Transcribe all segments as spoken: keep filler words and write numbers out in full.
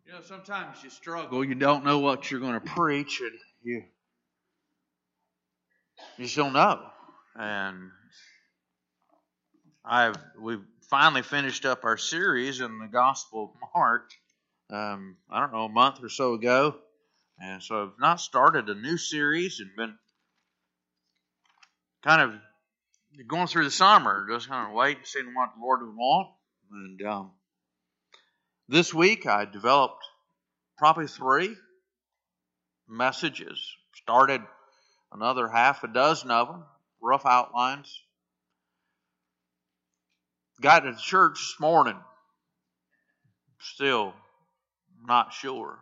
You know, sometimes you struggle. You don't know what you're going to preach, and you, you just don't know. And I've we've finally finished up our series in the Gospel of Mark. Um, I don't know, a month or so ago, and so I've not started a new series and been kind of going through the summer, just kind of waiting, seeing what the Lord would want. And um, this week I developed probably three messages. Started another half a dozen of them, rough outlines. Got to church this morning, still not sure.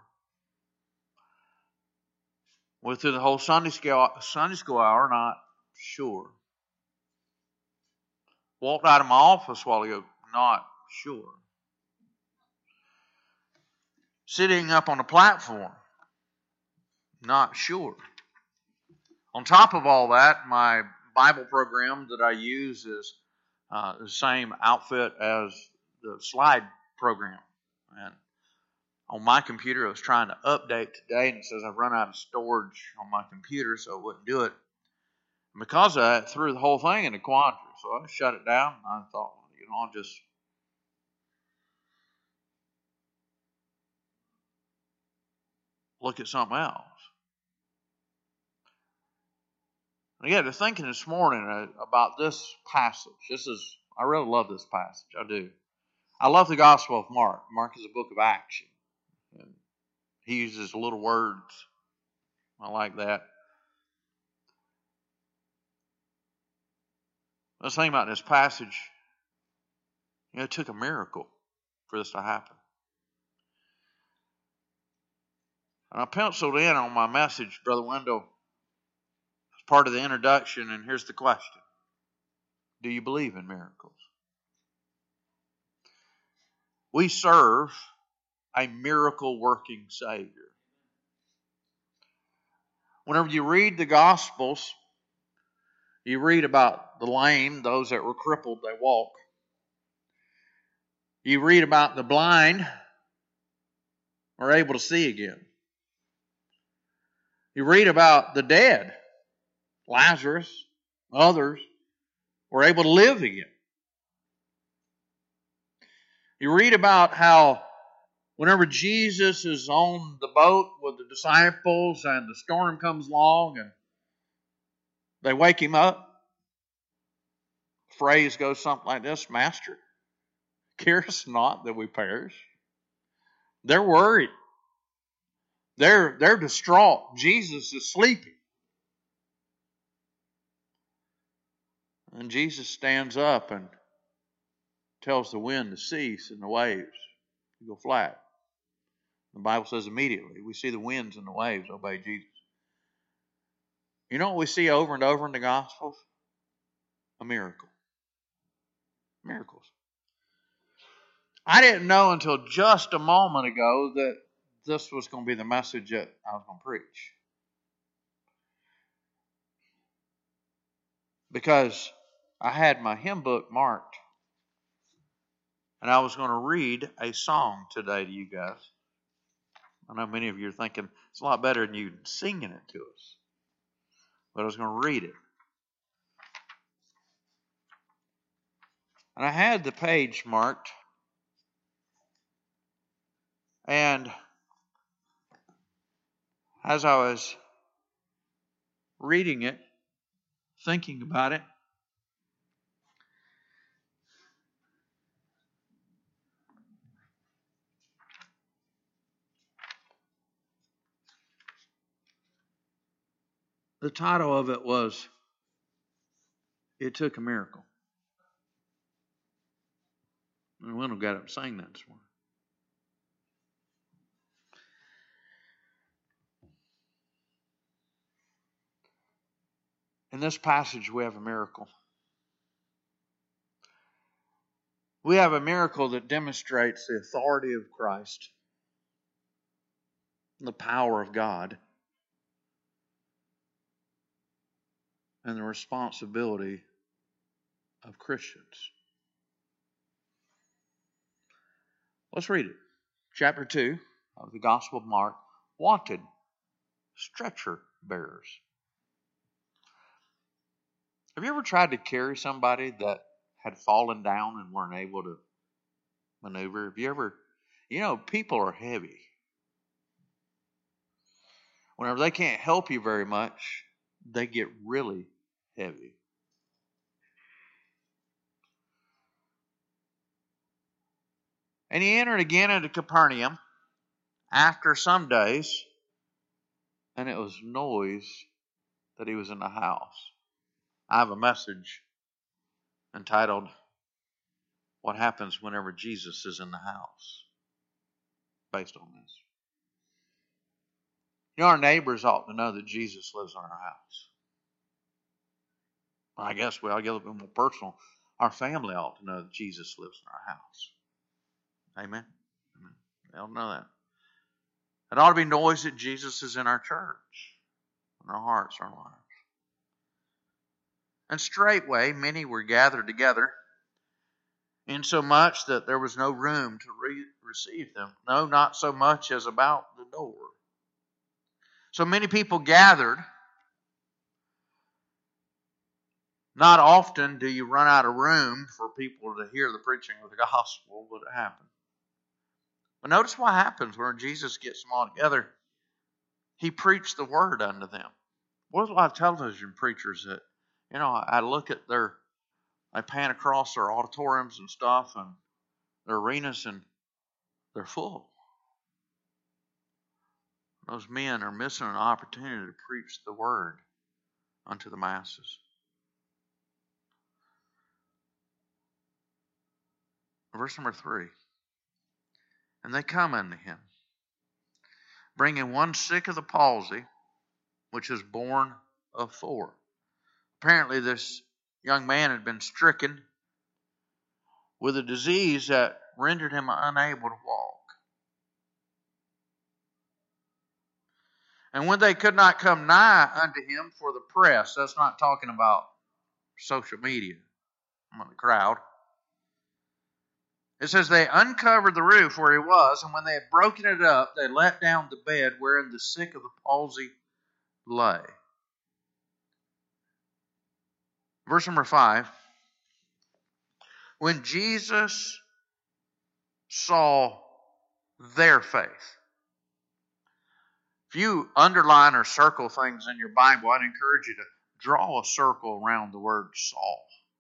Went through the whole Sunday school, Sunday school hour, not sure. Walked out of my office a while ago, not sure. Sitting up on the platform, not sure. On top of all that, my Bible program that I use is uh, the same outfit as the slide program. And on my computer, I was trying to update today, and it says I've run out of storage on my computer, so it wouldn't do it. And because of that, I threw the whole thing in a quandary. So I shut it down, and I thought, you know, I'll just look at something else. And I got to thinking this morning about this passage. This is, I really love this passage. I do. I love the Gospel of Mark. Mark is a book of action. And he uses little words. I like that. Let's think about this passage. You know, it took a miracle for this to happen. And I penciled in on my message, Brother Wendell, as part of the introduction, and here's the question. Do you believe in miracles? We serve a miracle-working Savior. Whenever you read the Gospels, you read about the lame, those that were crippled, they walk. You read about the blind are able to see again. You read about the dead, Lazarus, others, were able to live again. You read about how whenever Jesus is on the boat with the disciples and the storm comes along and they wake him up, the phrase goes something like this: Master, carest not that we perish. They're worried. They're, they're distraught. Jesus is sleeping. And Jesus stands up and tells the wind to cease and the waves to go flat. The Bible says immediately we see the winds and the waves obey Jesus. You know what we see over and over in the Gospels? A miracle. Miracles. I didn't know until just a moment ago that this was going to be the message that I was going to preach. Because I had my hymn book marked, and I was going to read a song today to you guys. I know many of you are thinking it's a lot better than you singing it to us. But I was going to read it. And I had the page marked. And as I was reading it, thinking about it, the title of it was, It Took a Miracle. And Wendell got up and sang that this morning. In this passage, we have a miracle. We have a miracle that demonstrates the authority of Christ, the power of God, and the responsibility of Christians. Let's read it. Chapter two, of the Gospel of Mark wanted stretcher bearers. Have you ever tried to carry somebody that had fallen down and weren't able to maneuver? Have you ever, you know, people are heavy. Whenever they can't help you very much, they get really heavy. And he entered again into Capernaum after some days, and it was noise that he was in the house. I have a message entitled, What Happens Whenever Jesus is in the House, based on this. You know, our neighbors ought to know that Jesus lives in our house. I guess we ought to get a little bit more personal. Our family ought to know that Jesus lives in our house. Amen? Amen. They ought to know that. It ought to be noise that Jesus is in our church, in our hearts, our lives. And straightway many were gathered together, insomuch that there was no room to re- receive them. No, not so much as about the door. So many people gathered. Not often do you run out of room for people to hear the preaching of the gospel, but it happened. But notice what happens when Jesus gets them all together. He preached the word unto them. There's a lot of television preachers that, you know, I look at their, I pan across their auditoriums and stuff and their arenas, and they're full. Those men are missing an opportunity to preach the word unto the masses. Verse number three. And they come unto him, bringing one sick of the palsy, which is born of four. Apparently this young man had been stricken with a disease that rendered him unable to walk. And when they could not come nigh unto him for the press, that's not talking about social media among the crowd. It says they uncovered the roof where he was, and when they had broken it up, they let down the bed wherein the sick of the palsy lay. Verse number five. When Jesus saw their faith. If you underline or circle things in your Bible, I'd encourage you to draw a circle around the word saw.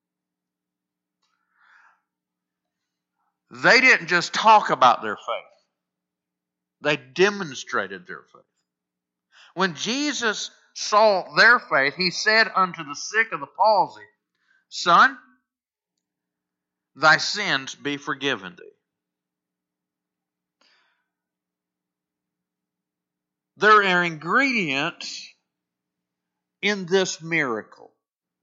They didn't just talk about their faith. They demonstrated their faith. When Jesus saw their faith, he said unto the sick of the palsy, Son, thy sins be forgiven thee. There are ingredients in this miracle.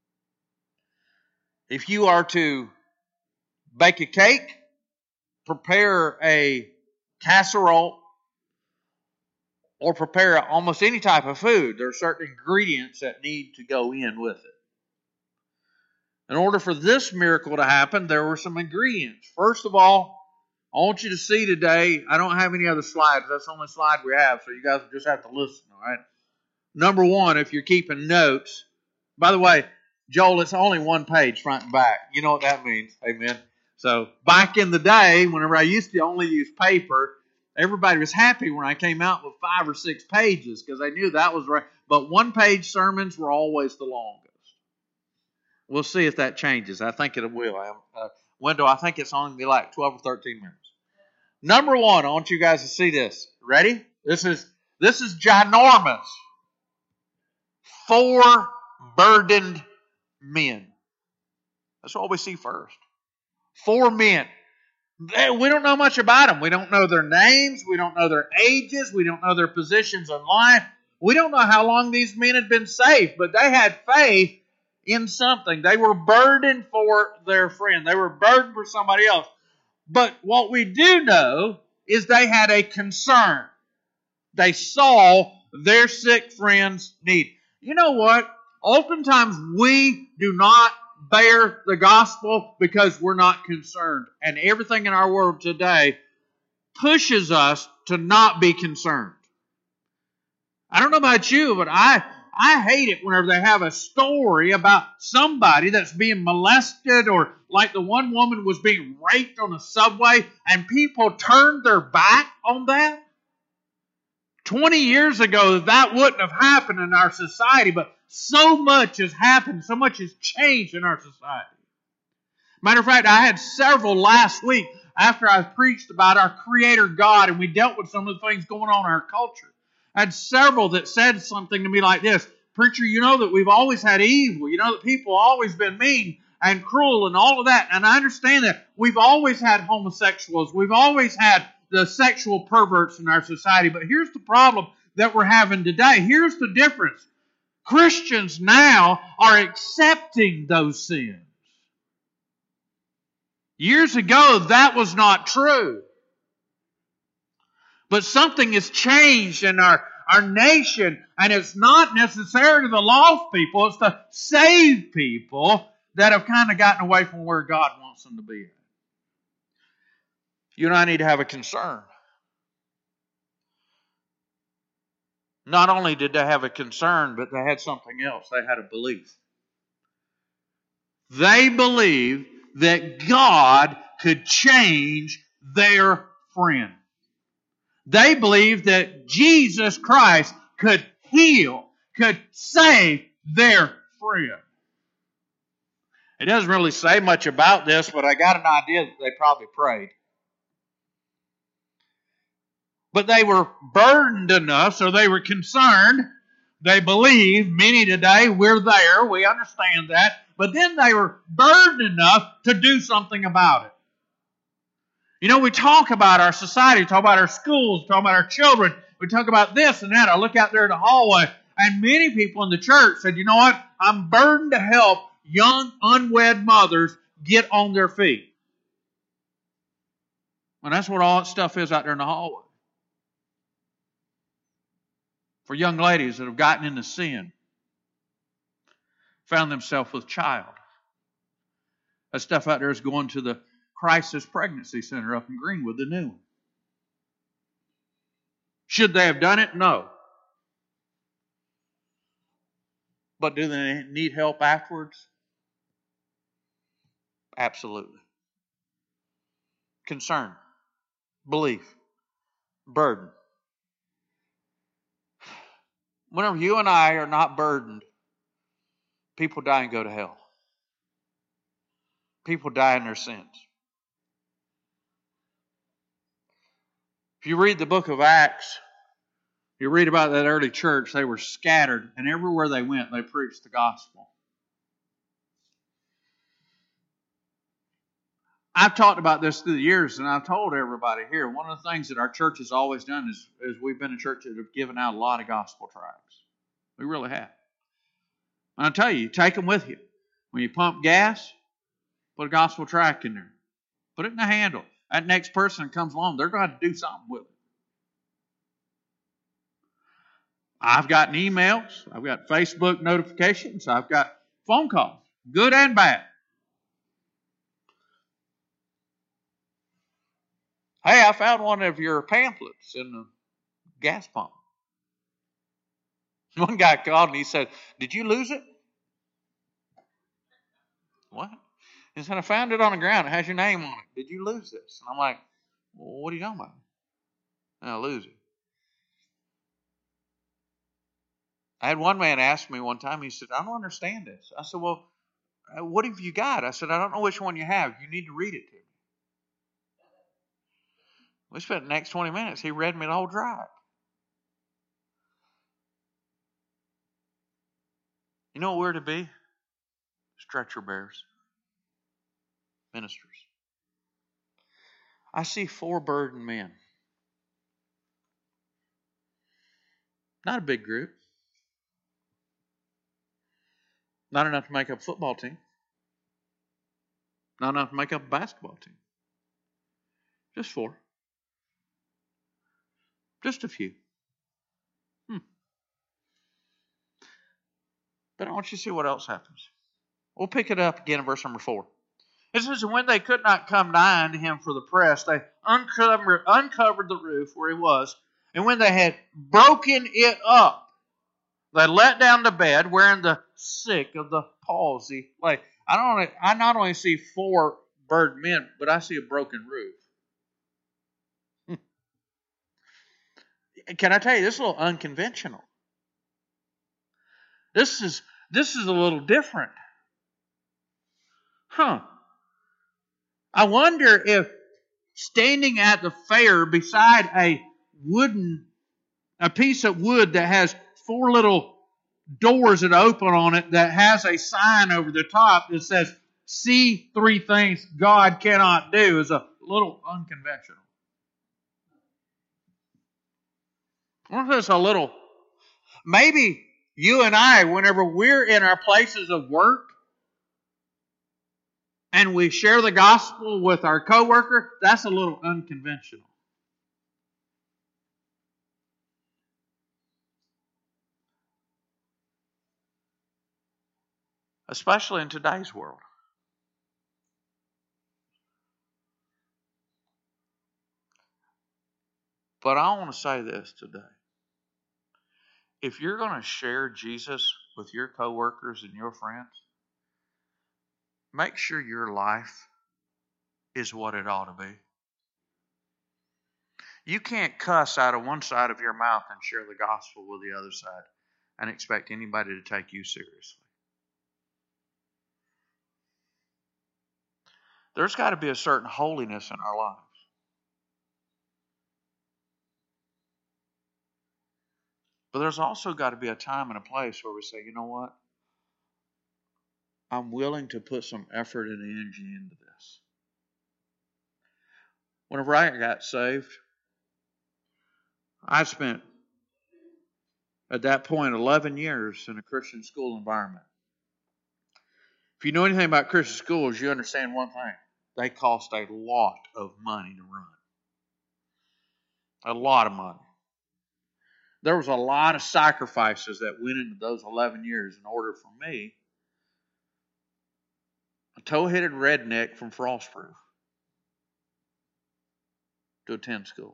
If you are to bake a cake, prepare a casserole, or prepare almost any type of food, there are certain ingredients that need to go in with it. In order for this miracle to happen, there were some ingredients. First of all, I want you to see today, I don't have any other slides. That's the only slide we have, so you guys just have to listen, all right? Number one, if you're keeping notes, by the way, Joel, it's only one page front and back. You know what that means, amen? So back in the day, whenever I used to only use paper, everybody was happy when I came out with five or six pages because they knew that was right. But one-page sermons were always the longest. We'll see if that changes. I think it will. Uh, Wendell, I think it's only be like twelve or thirteen minutes. Number one, I want you guys to see this. Ready? This is this is ginormous. Four burdened men. That's what we see first. Four men. We don't know much about them. We don't know their names. We don't know their ages. We don't know their positions in life. We don't know how long these men had been saved, but they had faith in something. They were burdened for their friend. They were burdened for somebody else. But what we do know is they had a concern. They saw their sick friend's need. You know what? Oftentimes we do not bear the gospel because we're not concerned. And everything in our world today pushes us to not be concerned. I don't know about you, but I I hate it whenever they have a story about somebody that's being molested, or like the one woman was being raped on the subway, and people turned their back on that. twenty years ago, that wouldn't have happened in our society, but so much has happened, so much has changed in our society. Matter of fact, I had several last week after I preached about our Creator God, and we dealt with some of the things going on in our culture. I had several that said something to me like this: "Preacher, you know that we've always had evil. You know that people have always been mean and cruel and all of that." And I understand that. We've always had homosexuals. We've always had the sexual perverts in our society. But here's the problem that we're having today. Here's the difference. Christians now are accepting those sins. Years ago, that was not true. But something has changed in our, our nation, and it's not necessarily the lost people, it's the saved people that have kind of gotten away from where God wants them to be. You and I need to have a concern. Not only did they have a concern, but they had something else. They had a belief. They believed that God could change their friend. They believed that Jesus Christ could heal, could save their friend. It doesn't really say much about this, but I got an idea that they probably prayed. But they were burdened enough, so they were concerned. They believe, many today, we're there, we understand that. But then they were burdened enough to do something about it. You know, we talk about our society, we talk about our schools, we talk about our children, we talk about this and that. I look out there in the hallway, and many people in the church said, you know what? I'm burdened to help young, unwed mothers get on their feet. And that's what all that stuff is out there in the hallway. For young ladies that have gotten into sin, found themselves with child. That stuff out there is going to the Crisis Pregnancy Center up in Greenwood, the new one. Should they have done it? No. But do they need help afterwards? Absolutely. Concern, belief, burden. Whenever you and I are not burdened, people die and go to hell. People die in their sins. If you read the book of Acts, you read about that early church. They were scattered, and everywhere they went, they preached the gospel. I've talked about this through the years, and I've told everybody here, one of the things that our church has always done is, is we've been a church that have given out a lot of gospel tracts. We really have. And I'll tell you, you take them with you. When you pump gas, put a gospel tract in there. Put it in the handle. That next person that comes along, they're going to have to do something with it. I've gotten emails. I've got Facebook notifications. I've got phone calls, good and bad. Hey, I found one of your pamphlets in the gas pump. One guy called and he said, "Did you lose it?" What? He said, "I found it on the ground. It has your name on it. Did you lose this?" And I'm like, well, what are you talking about? I lose it. I had one man ask me one time, he said, "I don't understand this." I said, "Well, what have you got?" I said, "I don't know which one you have. You need to read it to me." We spent the next twenty minutes. He read me the whole drive. You know what we're to be? Stretcher bearers. Ministers. I see four burdened men. Not a big group. Not enough to make up a football team. Not enough to make up a basketball team. Just four. Just a few. Hmm. But I want you to see what else happens. We'll pick it up again in verse number four. It says, when they could not come nigh unto him for the press, they uncovered, uncovered the roof where he was. And when they had broken it up, they let down the bed wherein the sick of the palsy lay. I don't only, I not only see four burdened men, but I see a broken roof. Can I tell you, this is a little unconventional. This is this is a little different. Huh. I wonder if standing at the fair beside a wooden, a piece of wood that has four little doors that open on it that has a sign over the top that says, see three things God cannot do, is a little unconventional. I wonder if it's a little, maybe you and I, whenever we're in our places of work and we share the gospel with our coworker, that's a little unconventional. Especially in today's world. But I want to say this today. If you're going to share Jesus with your coworkers and your friends, make sure your life is what it ought to be. You can't cuss out of one side of your mouth and share the gospel with the other side and expect anybody to take you seriously. There's got to be a certain holiness in our lives. But there's also got to be a time and a place where we say, you know what? I'm willing to put some effort and energy into this. Whenever I got saved, I spent, at that point, eleven years in a Christian school environment. If you know anything about Christian schools, you understand one thing. They cost a lot of money to run. A lot of money. There was a lot of sacrifices that went into those eleven years in order for me, a toe-headed redneck from Frostproof, to attend school.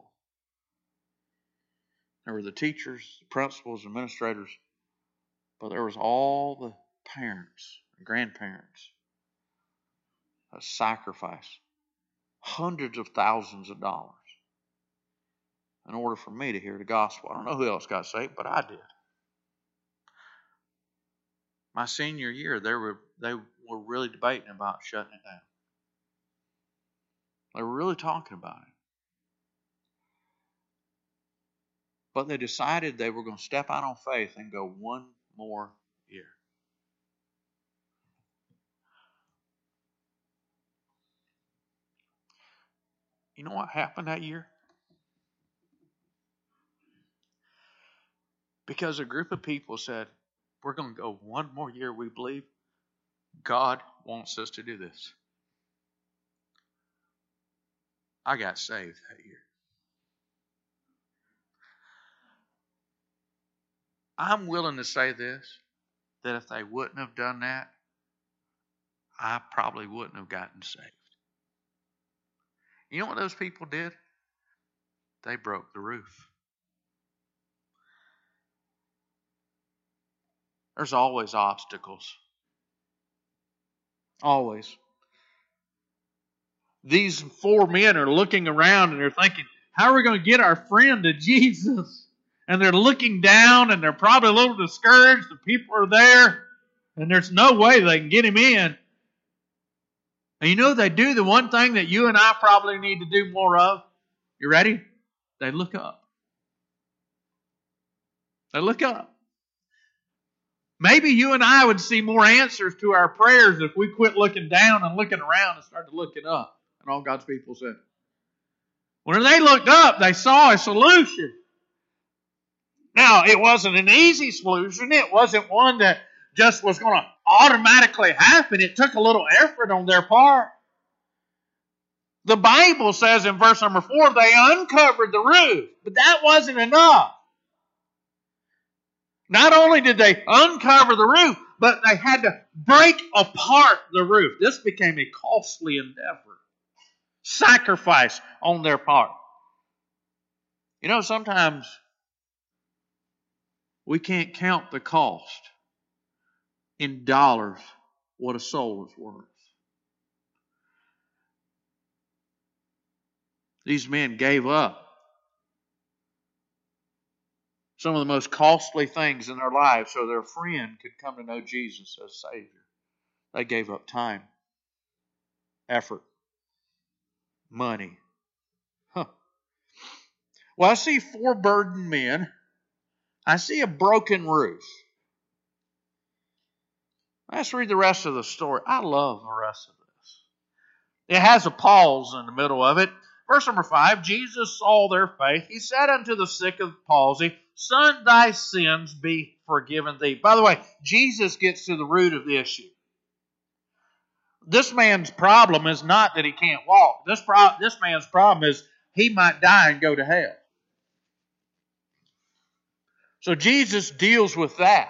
There were the teachers, the principals, administrators, but there was all the parents and grandparents that sacrificed hundreds of thousands of dollars in order for me to hear the gospel. I don't know who else got saved, but I did. My senior year, they were they were really debating about shutting it down. They were really talking about it. But they decided they were going to step out on faith and go one more year. You know what happened that year? Because a group of people said, we're going to go one more year. We believe God wants us to do this. I got saved that year. I'm willing to say this, that if they wouldn't have done that, I probably wouldn't have gotten saved. You know what those people did? They broke the roof. There's always obstacles. Always. These four men are looking around and they're thinking, how are we going to get our friend to Jesus? And they're looking down and they're probably a little discouraged. The people are there and there's no way they can get him in. And you know they do the one thing that you and I probably need to do more of? You ready? They look up. They look up. Maybe you and I would see more answers to our prayers if we quit looking down and looking around and started looking up. And all God's people said. When they looked up, they saw a solution. Now, it wasn't an easy solution. It wasn't one that just was going to automatically happen. It took a little effort on their part. The Bible says in verse number four, they uncovered the roof. But that wasn't enough. Not only did they uncover the roof, but they had to break apart the roof. This became a costly endeavor. Sacrifice on their part. You know, sometimes we can't count the cost in dollars what a soul is worth. These men gave up some of the most costly things in their lives so their friend could come to know Jesus as Savior. They gave up time, effort, money. Huh. Well, I see four burdened men. I see a broken roof. Let's read the rest of the story. I love the rest of this. It has a pause in the middle of it. Verse number five, Jesus saw their faith. He said unto the sick of palsy, Son, thy sins be forgiven thee. By the way, Jesus gets to the root of the issue. This man's problem is not that he can't walk. This, pro- this man's problem is he might die and go to hell. So Jesus deals with that.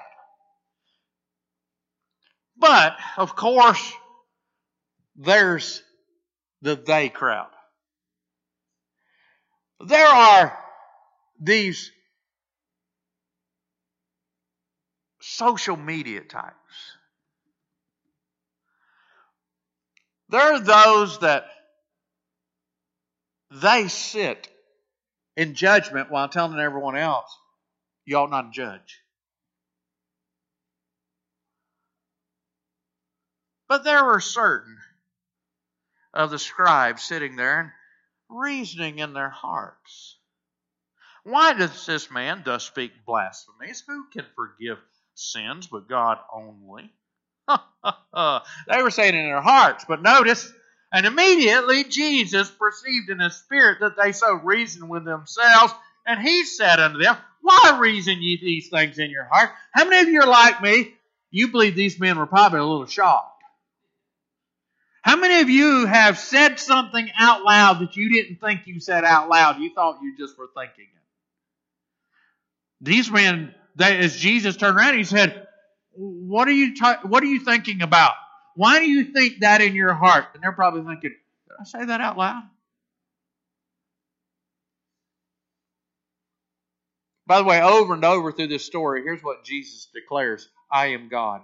But, of course, there's the they crowd. There are these social media types. There are those that they sit in judgment while telling everyone else, you ought not to judge. But there were certain of the scribes sitting there and reasoning in their hearts. Why does this man thus speak blasphemies? Who can forgive sins but God only? They were saying in their hearts, but notice, and immediately Jesus perceived in his spirit that they so reasoned with themselves, and he said unto them, Why reason ye these things in your heart? How many of you are like me? You believe these men were probably a little shocked. How many of you have said something out loud that you didn't think you said out loud? You thought you just were thinking it. These men, they, as Jesus turned around, he said, What are you ta- What are you thinking about? Why do you think that in your heart? And they're probably thinking, Did I say that out loud? By the way, over and over through this story, here's what Jesus declares. I am God.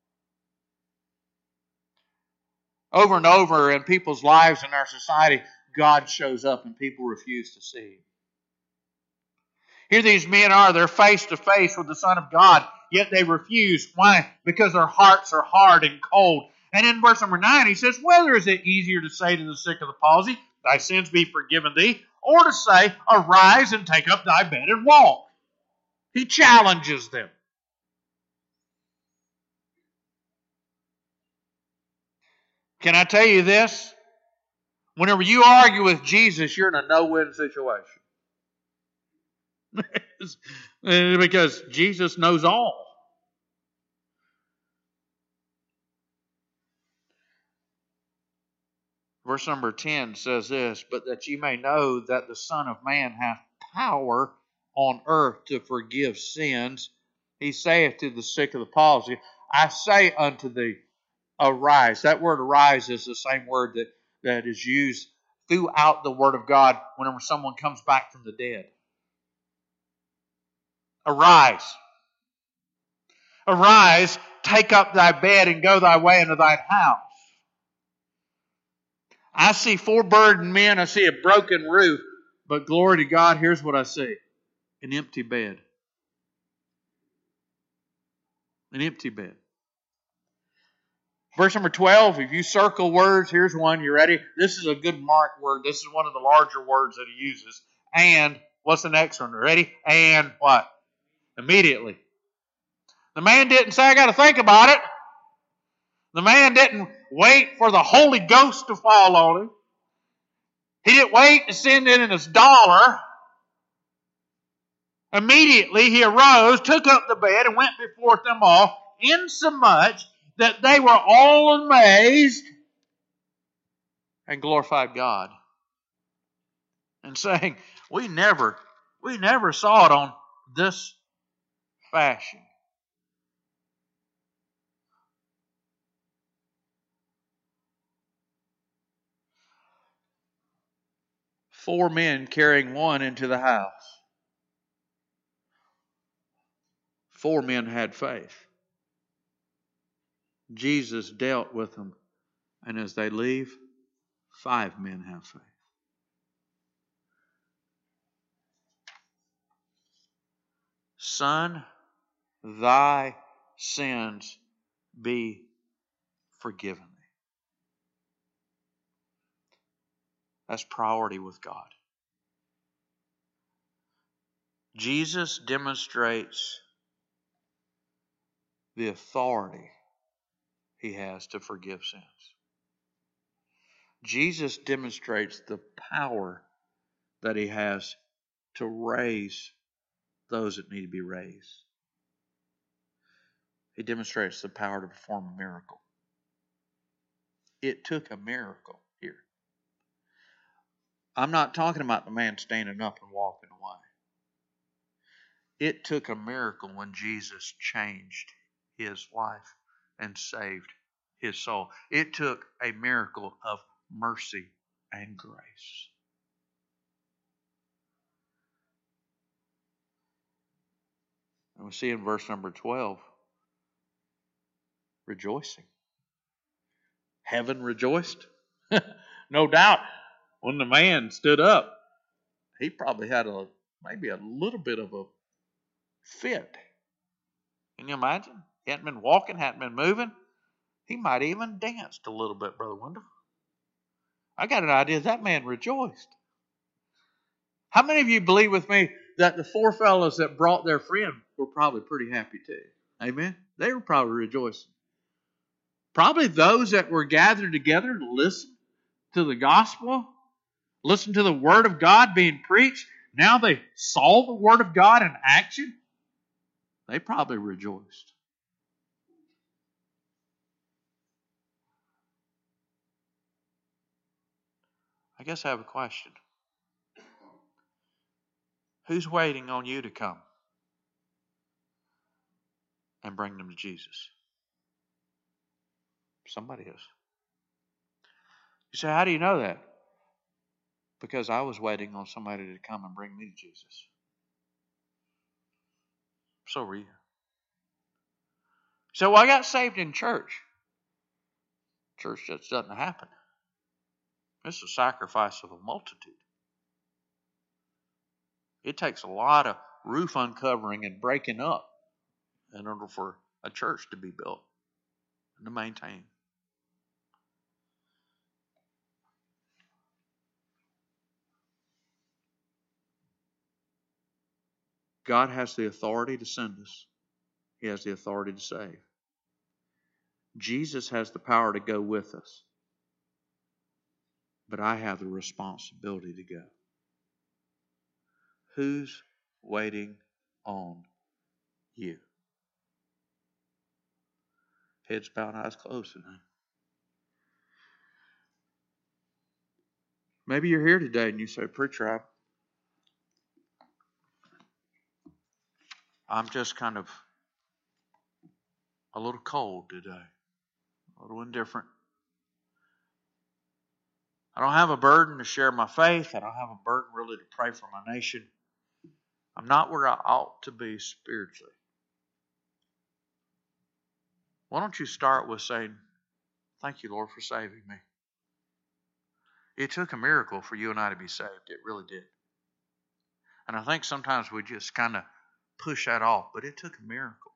Over and over in people's lives in our society, God shows up and people refuse to see Him. Here these men are, they're face to face with the Son of God, yet they refuse. Why? Because their hearts are hard and cold. And in verse number nine, he says, Whether is it easier to say to the sick of the palsy, Thy sins be forgiven thee, or to say, Arise and take up thy bed and walk? He challenges them. Can I tell you this? Whenever you argue with Jesus, you're in a no-win situation. Because Jesus knows all. Verse number ten says this, But that ye may know that the Son of Man hath power on earth to forgive sins, he saith to the sick of the palsy, I say unto thee, arise. That word arise is the same word that, that is used throughout the Word of God whenever someone comes back from the dead. Arise. Arise, take up thy bed and go thy way into thine house. I see four burdened men, I see a broken roof, but glory to God, here's what I see. An empty bed. An empty bed. Verse number twelve, if you circle words, here's one, you ready? This is a good mark word. This is one of the larger words that he uses. And, what's the next one? Ready? And what? Immediately. The man didn't say, I got to think about it. The man didn't wait for the Holy Ghost to fall on him. He didn't wait to send in his dollar. Immediately he arose, took up the bed, and went before them all, insomuch that they were all amazed and glorified God. And saying, we never, we never saw it on this fashion. four men carrying one into the house. Four men had faith. Jesus dealt with them, and as they leave, five men have faith. Son, thy sins be forgiven thee. That's priority with God. Jesus demonstrates the authority he has to forgive sins. Jesus demonstrates the power that he has to raise those that need to be raised. He demonstrates the power to perform a miracle. It took a miracle here. I'm not talking about the man standing up and walking away. It took a miracle when Jesus changed his life and saved his soul. It took a miracle of mercy and grace. And we see in verse number twelve, rejoicing. Heaven rejoiced. No doubt, when the man stood up, he probably had a maybe a little bit of a fit. Can you imagine? He hadn't been walking, hadn't been moving. He might even danced a little bit, Brother Wendell. I got an idea that man rejoiced. How many of you believe with me that the four fellows that brought their friend were probably pretty happy too? Amen? They were probably rejoicing. Probably those that were gathered together to listen to the gospel, listen to the word of God being preached. Now they saw the word of God in action. They probably rejoiced. I guess I have a question. Who's waiting on you to come and bring them to Jesus? Somebody is. You say, how do you know that? Because I was waiting on somebody to come and bring me to Jesus. So were you. So well, I got saved in church. Church just doesn't happen. It's a sacrifice of a multitude. It takes a lot of roof uncovering and breaking up in order for a church to be built and to maintain. God has the authority to send us. He has the authority to save. Jesus has the power to go with us. But I have the responsibility to go. Who's waiting on you? Heads bowed, eyes closed tonight. Maybe you're here today and you say, Preacher, I, I'm just kind of a little cold today, a little indifferent. I don't have a burden to share my faith. I don't have a burden really to pray for my nation. I'm not where I ought to be spiritually. Why don't you start with saying, thank you, Lord, for saving me. It took a miracle for you and I to be saved. It really did. And I think sometimes we just kind of push that off, but it took a miracle.